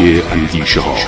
صدای اندیشه ها.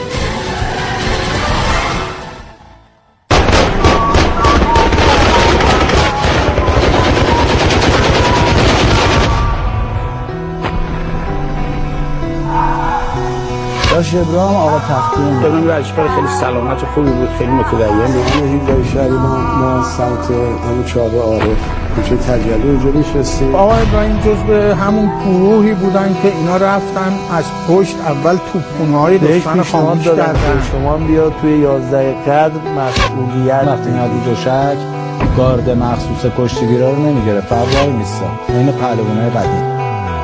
داش ابراهیم آقا تختیان ابراهیم ورزشکار خیلی سلامت و خوبی بود، خیلی متدین بود. هیدای شهری ما سمت همون چابه عارف کوچه تجلی اونجا نشستیم. آقا ابراهیم جزو همون گروهی بودن که اینا رفتن از پشت اول توپخونه‌های دشمن خاموش کردن. شما بیا توی 11 قدر مسئولیت وقتی ندید و شک گارد مخصوص کشتیگیرا رو نمیگیره، فوای نیستا این پهلوانای قدیم.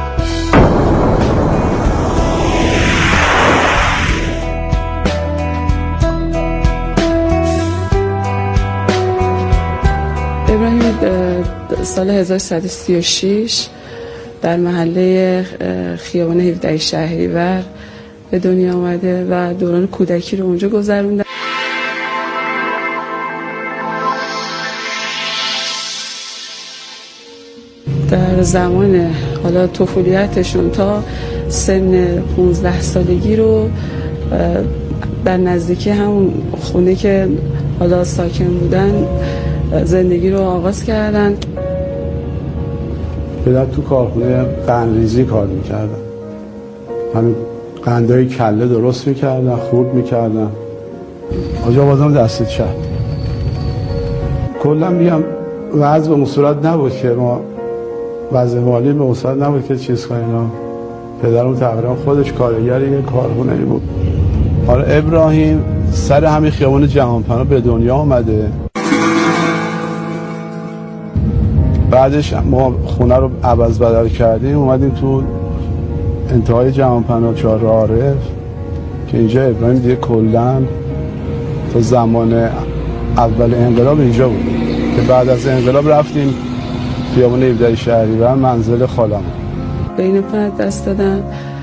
ابراهیم سال 1336 در محله خیابان 17 شهریور به دنیا آمده و دوران کودکی رو اونجا گذرونده. در زمان حالا طفولیتشون تا سن 15 سالگی رو در نزدیکی همون خونه که حالا ساکن بودن زندگی رو آغاز کردن. پدر تو کارخونه قندریزی کار میکردن، همین قندهای کله درست میکردن، خورد میکردن. آجا بازم دستت چپ. کلا میگم وضع به مصورت نبود که ما وضع مالی به مصورت نبود که چیز کنیم. پدرم تقریبا خودش کارگر یه کارخونه بود. آره ابراهیم سر همین خیابان جهانپناه به دنیا آمده. بعدش ما خونه رو عوض بدل کردیم، اومدیم تو انتهای جهانپناه چهارراه عارف که اینجا ابراهیم دیگه کلا تا زمان اول انقلاب اینجا بود که بعد از انقلاب رفتیم خیابان 17 شهریور منزل خالم. به این پدر دست دادن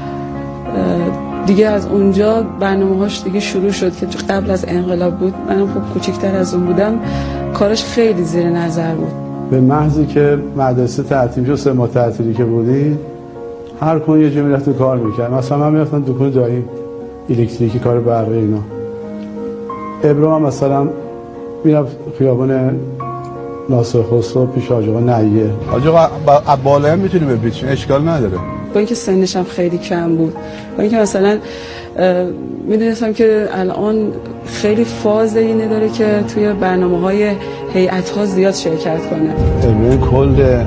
دیگه. از اونجا برنامه‌هاش دیگه شروع شد که قبل از انقلاب بود. منم خب کوچیک‌تر از اون بودم، کارش خیلی زیر نظر بود. به محضی که مدرسه تعطیل شد، 3 ماه تعطیلی که بودی، هر کون یه جا میرفت کار میکرد. مثلا من میرفتم دکون دایی الکتریکی کار برقی اینا. ابراهیم مثلا میرفت خیابان ناصر خسرو پیش حاج آقا نعیه. حاج آقا بالا هم میتونی بپیچین، اشکال نداره. با اینکه سنش هم خیلی کم بود، با اینکه مثلا میدونستم که الان خیلی فاز اینه داره که توی برنامه‌های هیئت‌ها زیاد شرکت کنه. ابراهیم کل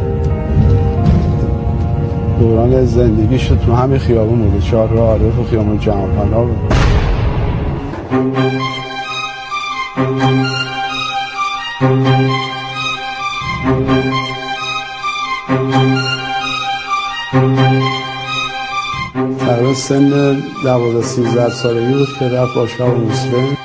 دوران زندگیش تو همین خیابون بوده، چهارراه عارف و خیابان جهانپناه بود. تقریبا سن 12-13 سالگی بود که رفت باشگاه مسلم.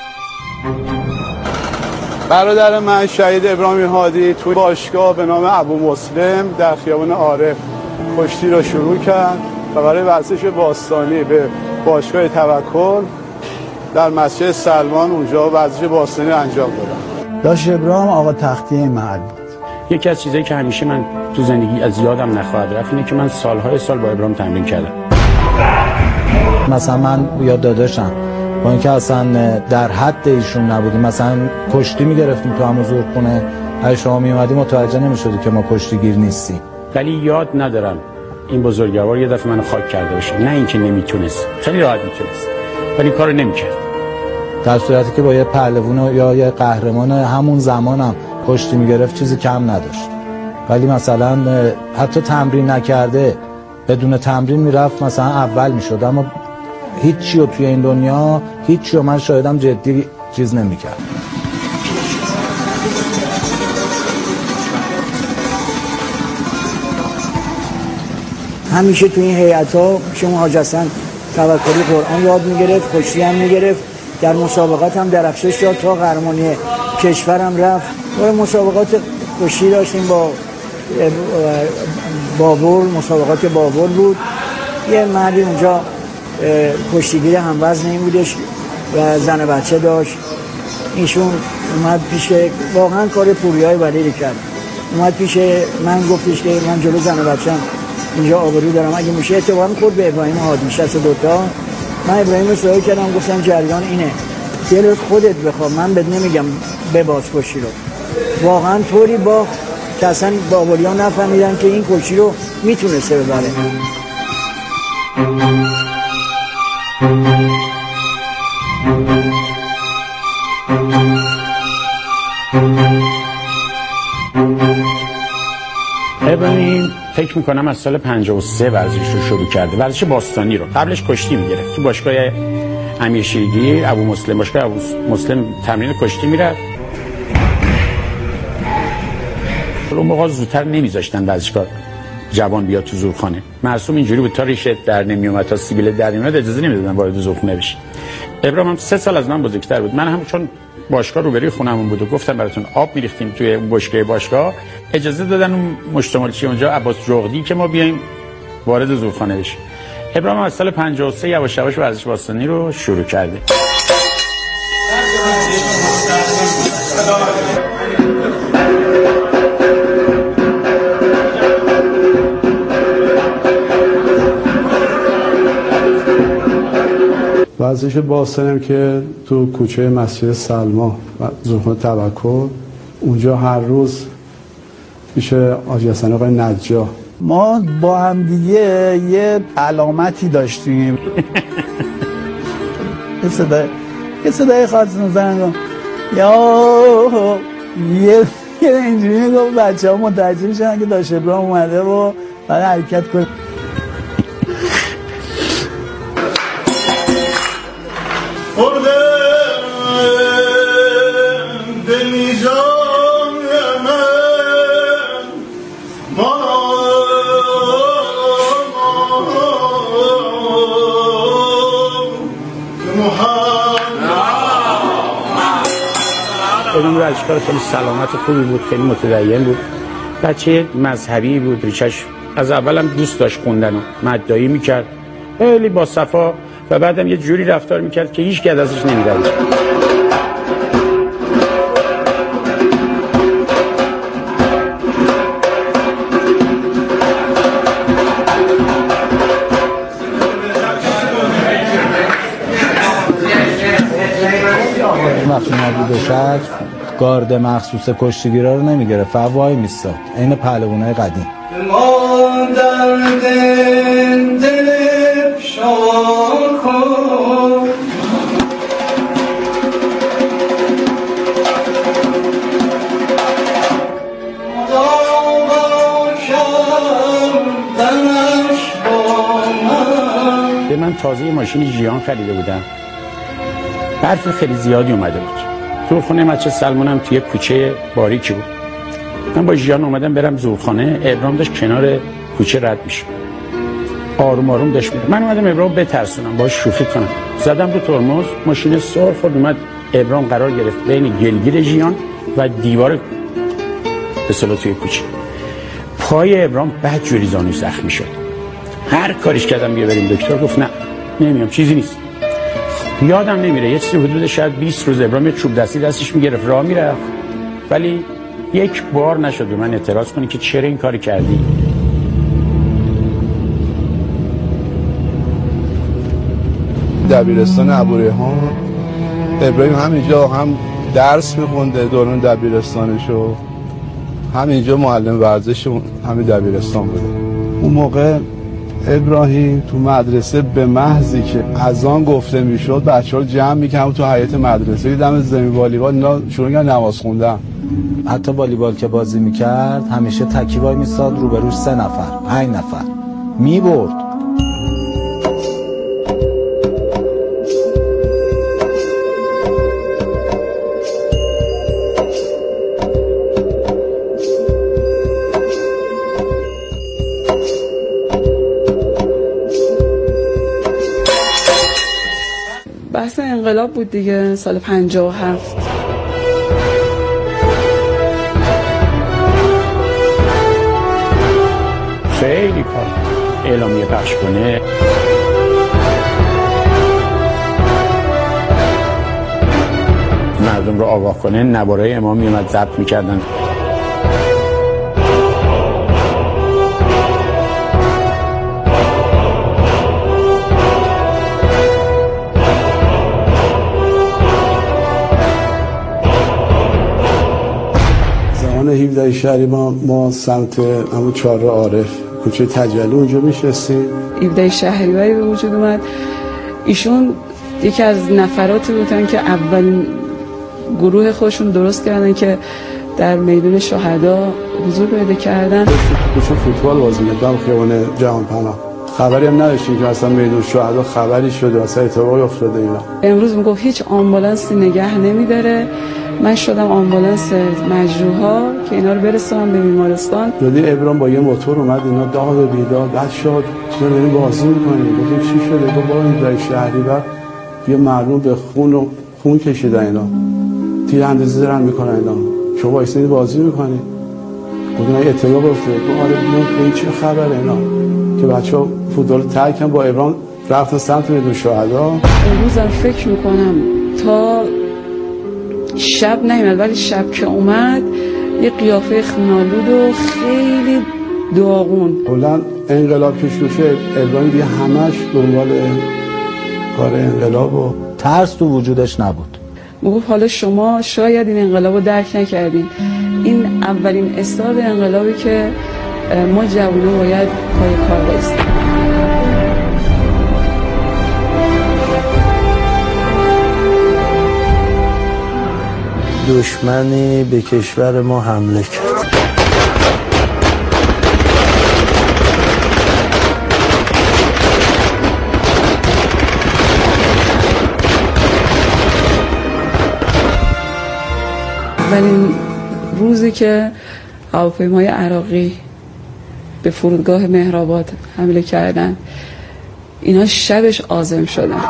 برادر من شهید ابراهیم هادی توی باشگاه به نام ابو مسلم در خیابان عارف کشتی را شروع کرد و برای ورزش باستانی به باشگاه توکل در مسجد سلمان اونجا ورزش باستانی انجام دادن. داش ابراهیم آقا تختیان محل بود. یکی از چیزایی که همیشه من تو زندگی از یادم نخواهد رفت اینه که من سالهای سال با ابراهیم تمرین کردم. مثلا من یا داداشم با اینکه اصلا در حد ایشون نبودیم، مثلا کشتی میگرفتیم تو همون زورخونه، اگه شما میومدی متوجه نمیشدی که ما کشتیگیر نیستیم. ولی یاد ندارم این بزرگوار یه دفعه منو خاک کرده باشه. نه اینکه نمیتونست، خیلی راحت میتونست ولی کارو نمیکرد. در صورتی که با یه پهلوان یا یه قهرمان همون زمانم کشتی میگرفت چیزی کم نداشت. ولی مثلا حتی تمرین نکرده بدون تمرین میرفت مثلا اول میشد، اما هیچی رو توی این دنیا هیچی رو من شاهدم جدی چیز نمیکرد. همیشه توی این هیئت‌ها شما حاج حسن توکلی قرآن یاد میگرفت، کشتی هم میگرفت، در مسابقات هم درخشش داد تا قهرمانی کشورم رفت. و مسابقات کشتی داشتیم با بابور، مسابقات بابور بود. یه مردی اونجا کشتیگیر هموزن این بودش و زن بچه داشت. ایشون اومد پیش، واقعا کار پوریای ولیری کرد. اومد پیش من گفتش که من جلو زن بچه‌م اینجا آبرو دارم، اگه میشه اعتبار خورد به ابراهیم هادی 62 تا من ابراهیم رو سوال کردم، گفتم جریان اینه، دلت خودت بخواه، من بهت نمیگم بباز کشتی رو. واقعا طوری باخت که اصلا بابلیان نفهمیدن که این کشتی رو میتونسته ببره. ابراهیم فکر میکنم از سال 53 ورزش رو شروع کرده، ورزش باستانی رو. قبلش کشتی میگرفت تو باشگاه امیرشیرگی، ابو مسلم، باشگاه ابو مسلم تمرین کشتی میرفت. اون موقع زودتر نمیذاشتن ورزشکار جوان بیاد تو زورخانه. معصوم اینجوری بود تا ریشت در نمیومد، تا سیبیل در نمیومد اجازه نمیدادن وارد زورخانه بشی. ابراهیم هم 3 سال از من بزرگتر بود. من هم چون باشگاه روبروی خونمون بود و گفتم براتون آب میریختیم توی باشگاه، اجازه دادن اون مشتمالچی اونجا عباس جغدی که ما بیایم وارد زورخانه بشیم. ابراهیم از سال 53 یواش یواش ورزش باستانی رو شروع کرده. ورزش باستانیم که تو کوچه مسجد سلما و زورخانه توکل، اونجا هر روز پیش حاجی حسن آقای نجار ما با هم دیگه یه علامتی داشتیم. یه صدای خاص میزنن یه اینجوری میگم بچه ها متوجه میشن که داشت ابراهیم اومده و برای حرکت کنه. ابراهیم ورزشکار خیلی سلامت خوبی بود، خیلی متدین بود، بچه مذهبی بود، ریشش از اولم دوست داشت خوندن و مدعی میکرد، خیلی با صفا، و بعدم یه جوری رفتار میکرد که هیچ گد ازش نمیدارید. وقتی نبود شد گارد مخصوص کشتیگیرا رو نمیگیره، فقط وای میستاد، این پهلوانای قدیم. ما درد دل شاکو من تازه ماشین ژیان خریده بودم، برف خیلی زیادی اومده بود، زورخانه مسجد سلمانم توی کوچه باریکی بود. من با ژیان اومدم برم زورخانه، ابراهیم داشت کنار کوچه رد میشه، آروم آروم داشت میره. من اومدم ابراهیم بترسونم، باهاش شوخی کنم، زدم رو ترمز، ماشین سر خورد، اومد ابراهیم قرار گرفت بین گلگیر ژیان و دیوار به اصطلاح توی کوچه. پای ابراهیم بعد جوری زانوش زخمی شد، هر کاریش کردم بیا بریم دکتر، گفت نه نمیام، چیزی نیست. یادم نمیره یه چیزی حدود شاید 20 روز ابراهیم چوب دستی دستش میگرفت راه میرفت، ولی یک بار نشد به من اعتراض کنی که چرا این کاری کردی. دبیرستان ابوریحان ابراهیم همینجا هم درس میخونده دوران دبیرستانشو، همینجا معلم ورزش همین دبیرستان بوده. اون موقع ابراهیم تو مدرسه به محضی که اذان گفته میشد بچه‌ها رو جمع می‌کردن تو حیاط مدرسه، دم زمین والیبال اینا شروع کردن نماز خوندن. حتی والیبال که بازی میکرد همیشه تکی وای میستاد، روبروش 3 نفر 5 نفر میبرد. بحث انقلاب بود دیگه، سال 57. خیلی کار اعلامیه پخش کنه. مردم رو آگاه کنه، نوارای امام میومد ضبط میکردن. خیابان 17 شهری ما سمت همون چهارراه عارف کوچه تجلی اونجا میشستیم. 17 شهریوری به وجود اومد. ایشون یکی از نفراتی بودن که اولین گروه خودشون درست کردن که در میدان شهدا حضور پیدا کردن. کوچه فوتبال بازی می‌کردم خیابان جهانپناه. خبری هم نداشتیم که اصلا میدون شهدا خبری شده اصلا اتفاقی افتاده اینا. امروز میگفت هیچ آمبولانسی نگه نمیداره. من شدم آمبولانس مجروحا که اینا رو برسونم به بیمارستان. یادی ابراهیم با یه موتور اومد اینا داد بیداد بعد شد چرا داریم بازی می‌کنیم؟ گفتم چی شده؟ گفت با این در شهری بعد یه مردم به خون کشیدن اینا. تیراندازی دارن میکنن اینا. شما وایسید بازی می‌کنید. گفتم اتفاق افتاد. آره این چه خبره اینا؟ که بچه‌ها فوتبال ترک با ابراهیم رفتن سمت میدون شهدا. امروزم فکر میکنم تا شب نمیاد ولی شب که اومد یه قیافه خونالود و خیلی داغون. کلا انقلاب که شروع شد ابراهیم دیگه همش دنبال کار انقلاب و ترس تو وجودش نبود. میگفت حالا شما شاید این انقلاب رو درک نکردین. این اولین استارت انقلابی که ما جوانان باید پای کار بایستیم. دشمنی به کشور ما حمله کرد. اولین روزی که هواپیمای عراقی به فرودگاه مهرآباد حمله کردن اینا شبش عازم شدن.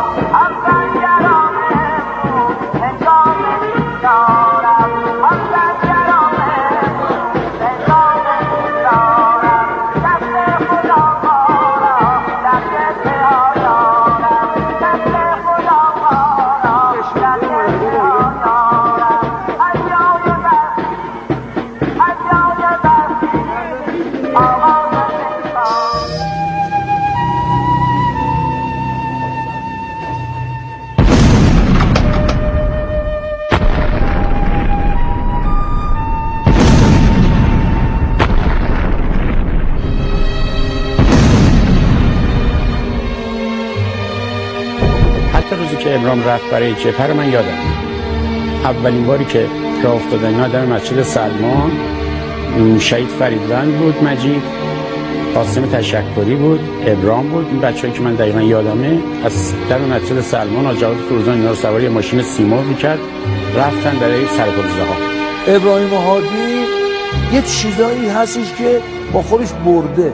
روزی که ابراهیم رفت برای جبهه رو من یادم. اولین باری که راه افتادن اینا در مسجد سلمان، شهید فریدوند بود، مجید قاسم تشکری بود، ابراهیم بود. این بچه‌ای که من دقیقاً یادمه از در مسجد سلمان آجاود فروزان اینا رو سواری ماشین سیمور می‌کرد رفتن برای سرپلزها. ابراهیم هادی یه چیزایی هستش که با خودش برده.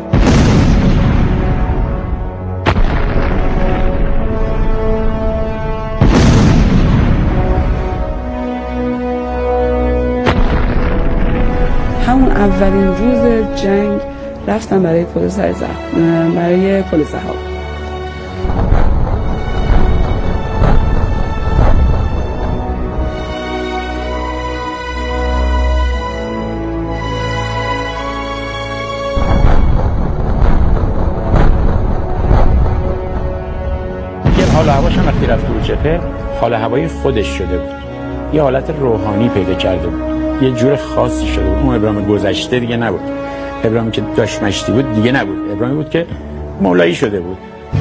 همون اولین روز جنگ رفتم برای پل زهاب. حال هواش هم وقتی رفت رو جبهه حال هوای خودش شده بود. یه حالت روحانی پیدا کرده بود. یه جور خاصی شده بود. اون ابراهیم گذشته دیگه نبود. ابراهیم که داشت مشتی بود دیگه نبود. ابراهیم بود که مولایی شده بود.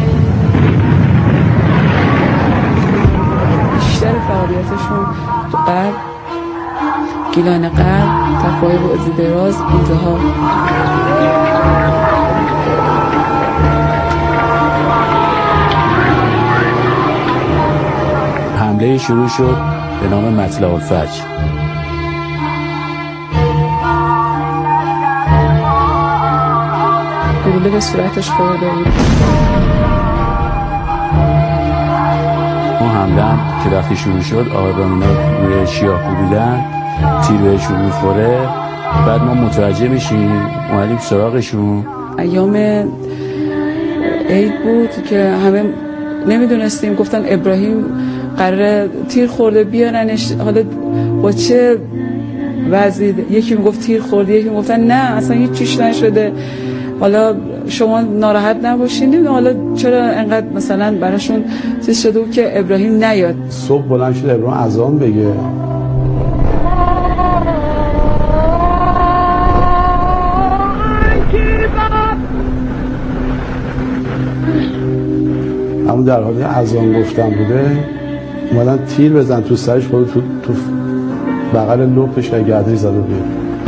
بیشتر فعالیتشون تو غرب، گیلان غرب، تپه‌های بعد دراز، انتها حمله شروع شد به نام مطلع الفجر. گلوله به صورتش خورده بود. اون حمله هم که وقتی شروع شد آقای ابراهیمی روی شیاه کوبیدن، تیر بهشون میخوره. بعد ما متوجه میشیم اومدیم سراغشون. ایام عید بود که همه نمیدونستیم. گفتن ابراهیم قراره تیر خورده بیارنش. حالا با چه وضعی؟ یکی میگفت تیر خورده، یکی میگفتن نه اصلا هیچ چیز نشده، حالا شما ناراحت نباشین. حالا چرا انقدر مثلا براشون چیز شده بود که ابراهیم نیاد. صبح بلند شد ابراهیم اذان بگه. همون در حال اذان گفتن بوده اومدن تیر بزن تو سرش، خود تو بغل لپش و گردنش زده بود.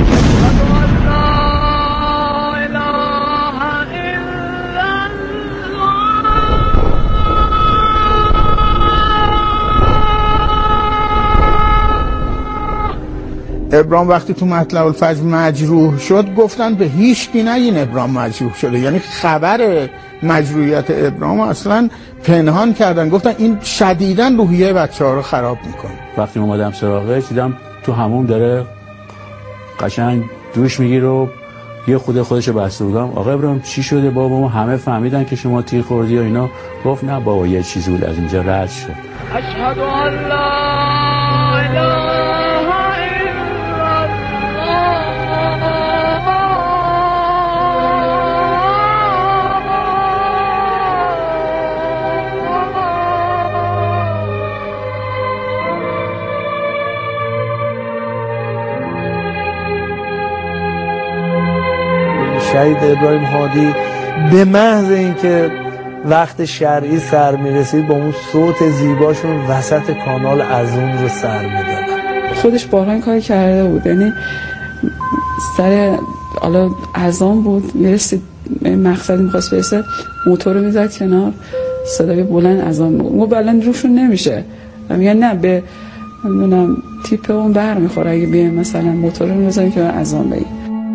ابراهیم وقتی تو مطلع الفجر مجروح شد گفتن به هیچ کی نگین ابراهیم مجروح شده، یعنی خبر مجروحیت ابراهیم اصلا پنهان کردن، گفتن این شدیداً روحیه بچه‌ها رو خراب میکنه. وقتی اومدم سراغش دیدم تو همون داره قشنگ دوش میگیره و یه خودشو بسته بودم. آقا ابراهیم چی شده بابا؟ ما همه فهمیدن که شما تیر خوردی و اینا. گفت نه بابا یه چیزی بود از اینجا رد شد. اشهد ان لا اله شهید ابراهیم هادی به محض اینکه وقت شرعی سر میرسید با اون صوت زیباشون وسط کانال اذان رو سر میدادن. خودش بارها این کار کرده بود، یعنی سر حالا اذان بود میرسید مقصدی میخواست برسه موتور رو میزد کنار، صدای بلند اذان بود. ما بلند روشون نمیشه، میگن نه به نمیدونم تیپ اون بر میخوره اگه بیایم مثلا موتور رو میزنیم که اذان بگیم.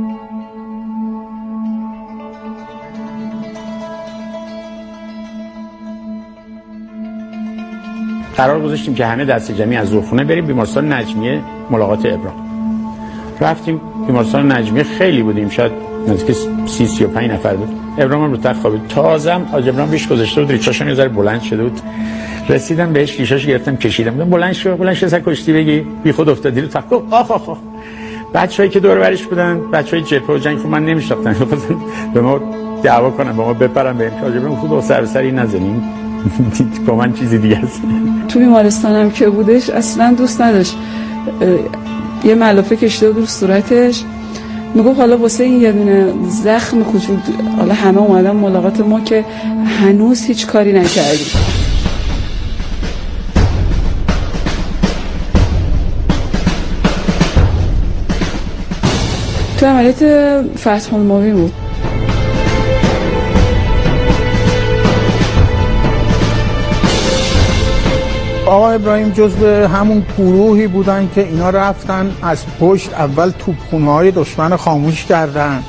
قرار گذاشتیم که همه دست جمعی از رودخونه بریم بیمارستان نجمیه ملاقات ابراهیم. رفتیم بیمارستان نجمیه، خیلی بودیم، شاید نزدیک 30-35 نفر بود. ابراهیم رو تخت خوابید. تازم حاج ابراهیم بیش گذاشته بود، ریشاشون یه ذره بلند شده بود. رسیدم بهش ریشاشو گرفتم کشیدم. گفتم بلند شو سر کشتی بگی، بی خود افتادی رو تخت. گفت آخ. بچه‌ای که دور برش بودن، بچه‌های جبهه و جنگ خب من نمی‌شناختم. گفتن به ما دعوا کنن، با ما بپرن به حاج ابراهیم. گفت دو سری نزنیم. با من چیزی دیگه است. تو بیمارستانم که بودش اصلا دوست نداشت، یه ملافه کشیده بود رو صورتش، میگفت حالا واسه این یه دونه زخم کوچولو حالا همه اومدن ملاقات ما که هنوز هیچ کاری نکردیم. تو عملیات فتح المبین بود. آقا ابراهیم جزو همون گروهی بودن که اینا رفتن از پشت اول توپخونه‌های دشمن خاموش کردن.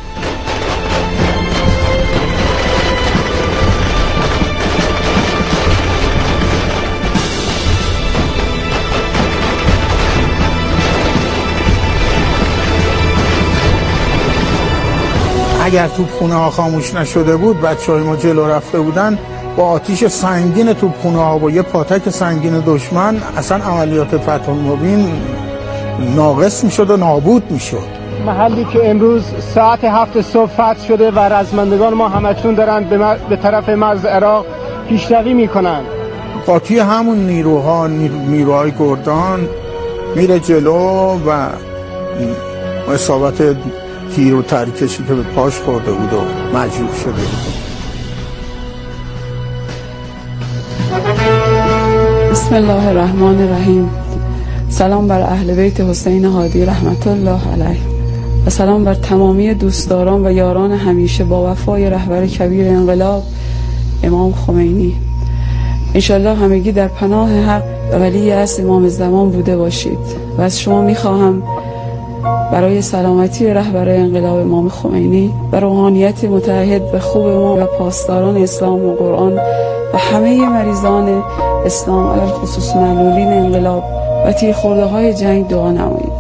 اگر توپخونه‌ها خاموش نشده بود، بچه‌های ما جلو رفته بودن با آتیش سنگین توپخونه‌ها و یه پاتک سنگین دشمن اصلا عملیات فتح المبین ناقص میشد و نابود میشد. محلی که امروز ساعت 7 صبح فتح شده و رزمندگان ما همچون دارن به طرف مرز عراق پیشروی میکنن. قاطی همون نیروهای گردان میره جلو و اصابت تیر و ترکشی که به پاش خورده بود و مجروح شده بود. بسم الله الرحمن الرحیم. سلام بر اهل بیت حسین هادی رحمت الله علیه و سلام بر تمامی دوستداران و یاران همیشه با وفای رهبر کبیر انقلاب امام خمینی. انشالله همگی در پناه حق ولی اصل امام زمان بوده باشید و از شما میخواهم برای سلامتی رهبر انقلاب امام خمینی و روحانیت متحد و خوب ما و پاسداران اسلام و قرآن و همه مریضان اسلام علی خصوص معلولین انقلاب و تیرخورده های جنگ دعا نمایید.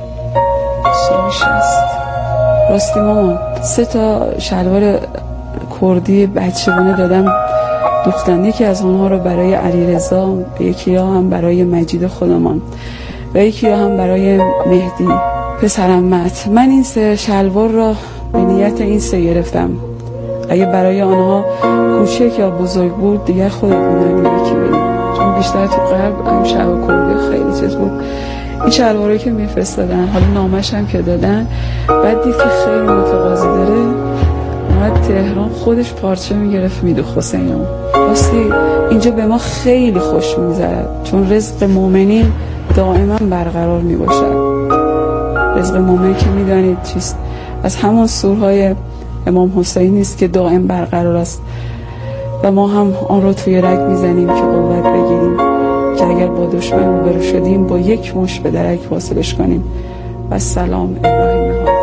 راستی مامان 3 شلوار کردی بچگانه دادم دوختن، یکی از اونها رو برای علیرضا، یکی هم برای مجید خودمان و یکی هم برای مهدی پسرمت. من این 3 شلوار را به نیت این 3 گرفتم، اگه برای آنها کوچک یا بزرگ بود دیگر خودتون یکی بدید، چون بیشتر تو غرب هم شب کرده خیلی چیز بود. این شلواری که میفرستادن حالا نامش هم که دادن، بعد دید که خیلی متقاضی داره، میومد تهران خودش پارچه میگرفت میدوخت حسینمون. راستی اینجا به ما خیلی خوش میگذرد، چون رزق مؤمنین دائما برقرار میباشد. رزق مؤمن که میدانید چیست؟ از همون سورهای امام حسین است که دائم برقرار است و ما هم آن رو توی رگ میزنیم که قوت بگیریم که اگر با دشمن روبرو شدیم با یک مش به درک واصلش کنیم. و سلام ابراهیم نهادی.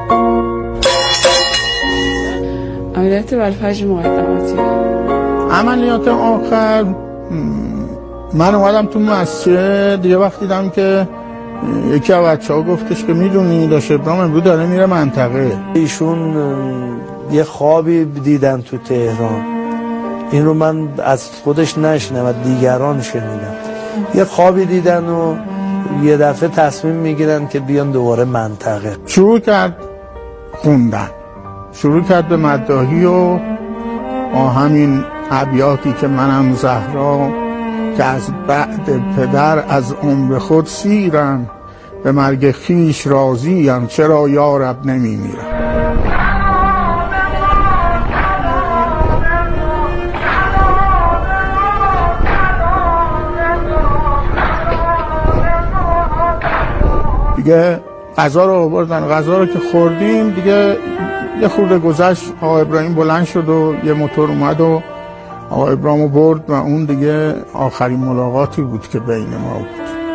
عملیات والفجر مقدماتی. عملیات آخر من اومدم تو مسجد، یه وقت دیدم که یکی از بچه‌ها گفتش که میدونی داش ابراهیم امروز داره میره منطقه. ایشون یه خوابی دیدن تو تهران، این رو من از خودش نشنیدم و دیگران شنیدم. یه خوابی دیدن و یه دفعه تصمیم میگیرن که بیان دوباره منطقه. شروع کرد خوندن، شروع کرد به مداحی و همین ابیاتی که منم زهرا که از بعد پدر از عمر خود سیرم، به مرگ خیش راضیم چرا یارب نمیمیرم. دیگه غذا رو آوردن، غذا رو که خوردیم دیگه یه خورده گذشت، آقا ابراهیم بلند شد و یه موتور اومد و آقا ابراهیم برد و اون دیگه آخرین ملاقاتی بود که بین ما بود.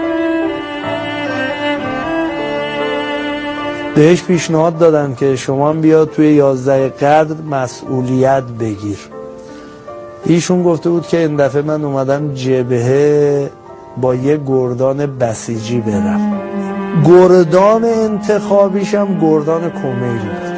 بهش پیشنهاد دادن که شما بیا توی 11 قدر مسئولیت بگیر. ایشون گفته بود که این دفعه من اومدم جبهه با یه گردان بسیجی برم. گردان انتخابیشم گردان کمیل بود.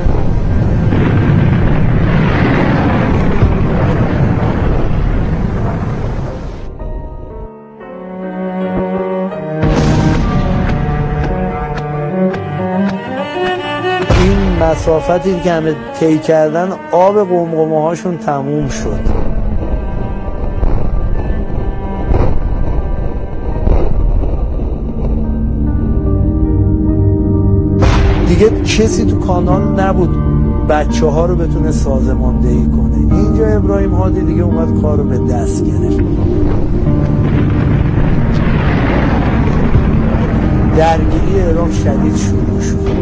این مسافتی که همه طی کردن آب قمقمه هاشون تموم شد. دیگه کسی تو کانال نبود بچه ها رو بتونه سازماندهی کنه. اینجا ابراهیم هادی دیگه اومد کار رو به دست گرفت. درگیری عراق شدید شروع شد.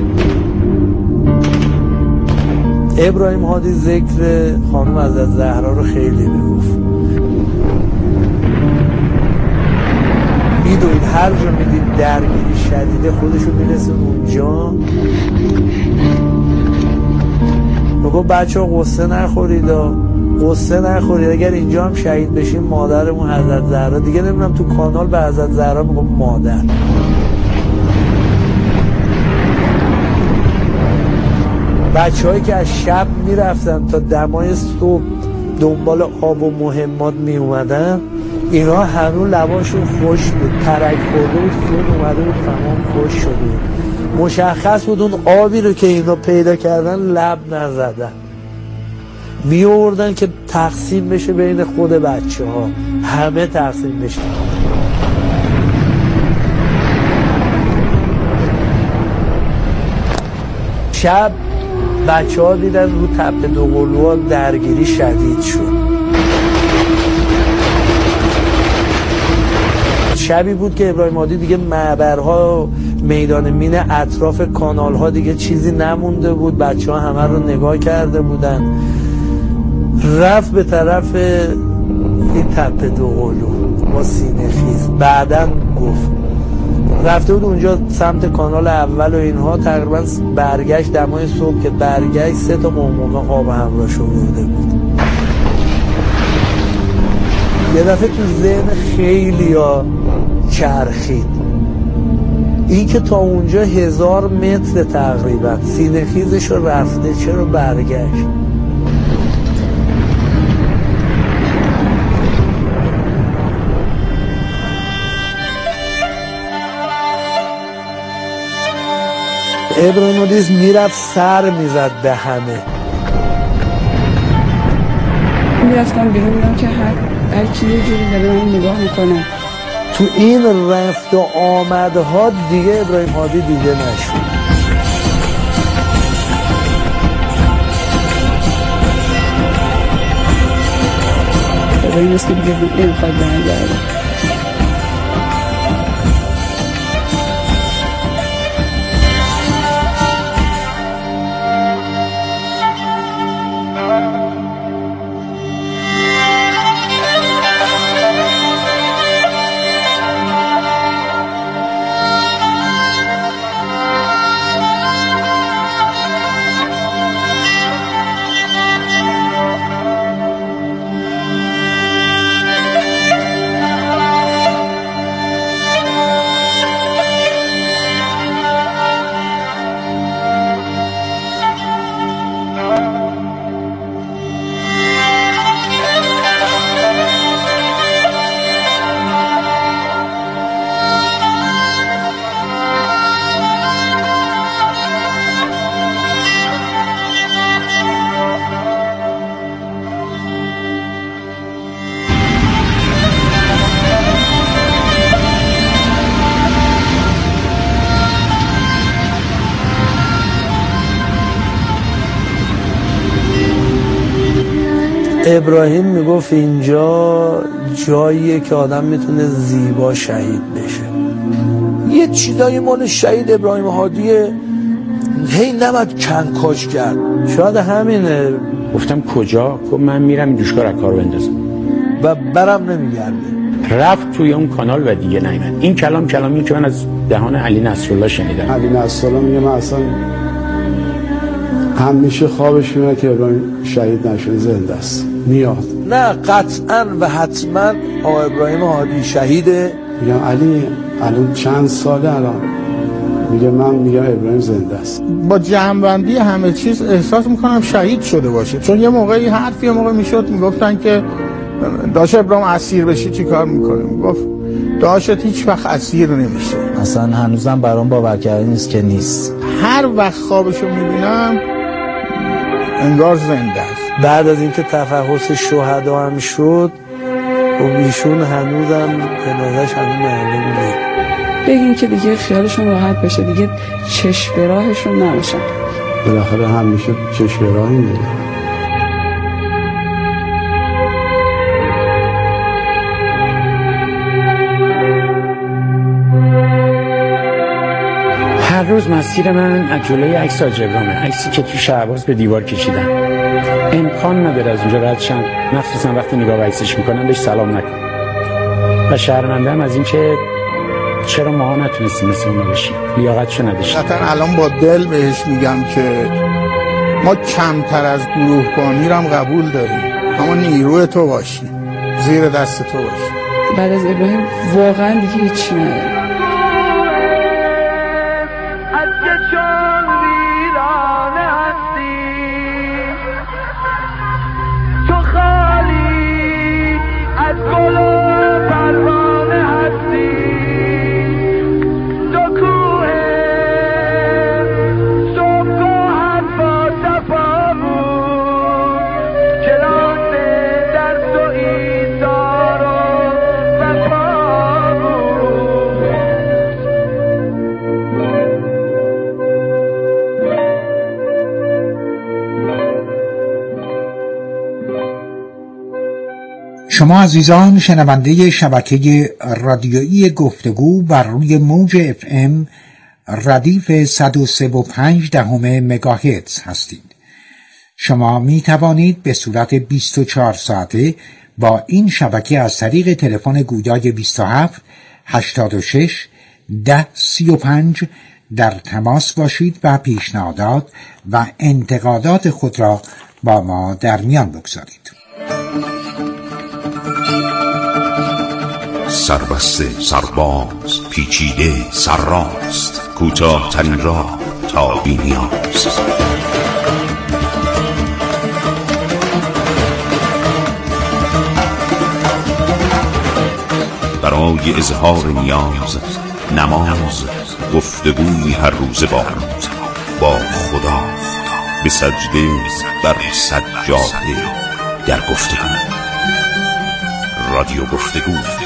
ابراهیم هادی ذکر خانم حضرت زهرا رو خیلی میگفت. میدونید هر جا میدید درگیری شدیده خودشو میرسون اونجا. میگو بچه ها قصه نخورید، قصه نخورید، اگر اینجا هم شهید بشیم مادرمون حضرت زهرا، دیگه نمیدونم تو کانال به حضرت زهرا میگم مادر. بچه هایی که از شب میرفتن تا دمای صبح دنبال آب و مهمات میومدن، اینا هنوز لباشون خوش بود، ترک خورده بود، خون اومده بود، تمام خوش شده بود. مشخص بود اون آبی رو که اینا پیدا کردن لب نزدن، می آوردن که تقسیم بشه بین خود بچه ها، همه تقسیم بشه. شب بچه ها دیدن رو تپه دوقلوها درگیری شدید شد. شبی بود که ابراهیم هادی دیگه معبرها، میدان مین اطراف کانال ها دیگه چیزی نمونده بود، بچه ها همه رو نگاه کرده بودن. رفت به طرف این تپه دوقلو با سینه خیز. بعدن گفت رفته بود اونجا سمت کانال اول و اینها، تقریبا برگشت دمای صبح که برگشت 3 تا قمقمه آب همراهش آورده بود. یه دفعه تو ذهن خیلیا چرخید این که تا اونجا 1000 متر تقریبا، سینه خیزش رو رفته، چرا برگشت؟ ابراهیم هادی میرفت سر میزد به همه. میرفتم بیرون میدم که هر کی یه جوری داره من نگاه میکنه. تو این رفت و آمدها دیگه ابراهیم هادی دیگه نشد. موقعی نیست که دیگه نمیخواد برگرده. ابراهیم میگفت اینجا جاییه که آدم میتونه زیبا شهید بشه. یه چیزایی مال شهید ابراهیم هادیه، هی نباید کنکاش کرد. شاید همینه. گفتم کجا؟ گفت من میرم این دوشکار از کار بندازم و برم نمیگرده. رفت توی اون کانال و دیگه نیامد. این کلامی که من از دهان علی نصرالله شنیدم. علی نصرالله میگه من اصلا همیشه خوابش میاد که ابراهیم شهید نشده زنده است. میاد نه قطعا و حتما آقا ابراهیم هادی شهیده. میگم علی الان چند ساله الان؟ میگه من میگم ابراهیم زنده است. با جمع‌بندی همه چیز احساس میکنم شهید شده باشه، چون یه موقعی حرفی موقع میشد میگفتن که داش ابراهیم اسیر بشی چی کار میکنه؟ میگفت داشت هیچ وقت اسیر نمیشه. اصلا هنوزم برام باور کردنی نیست که نیست. هر وقت خوابشو میبینم انگار زنده است. بعد از اینکه تفحص شهدا هم شد و ایشون هنوزم جنازه‌اش هنوز معلوم نیست. بگین که دیگه خیالشون راحت بشه، دیگه چشم به راهشون نباشن. بالاخره همیشه چشم به راهی میره. هر روز مسیر من از جلوی عکس حاج ابراهیمه، عکسی که تو شهباز به دیوار کشیدم. امکان نداره از اونجا رد شم، مخصوصا وقتی نگاه به عکسش میکنم بهش سلام نکنم. و شرمنده‌ام از این که چرا ماها نتونستیم مثل اونا بشیم، لیاقتشو نداشتیم. حتی الان با دل بهش میگم که ما کمتر از گروهبانی رو هم قبول داریم، اما نیروی تو باشی، زیر دست تو باشی. بعد از ابراهیم واقعا دیگه هیچی نداره. شما عزیزان شنونده شبکه رادیویی گفتگو بر روی موج FM ردیف 103.5 مگاهرتز هستید. شما می توانید به صورت 24 ساعته با این شبکه از طریق تلفن گویای 27 86 10 35 در تماس باشید و پیشنهادات و انتقادات خود را با ما در میان بگذارید. سربسته، سرباز، پیچیده، سرراست، کوتاه‌ترین راه تا بی‌نیاز. برای اظهار نیاز، نماز، گفتگوی هر روزه با خدا، به سجده بر سجاده در گفتگو. رادیو گفتگو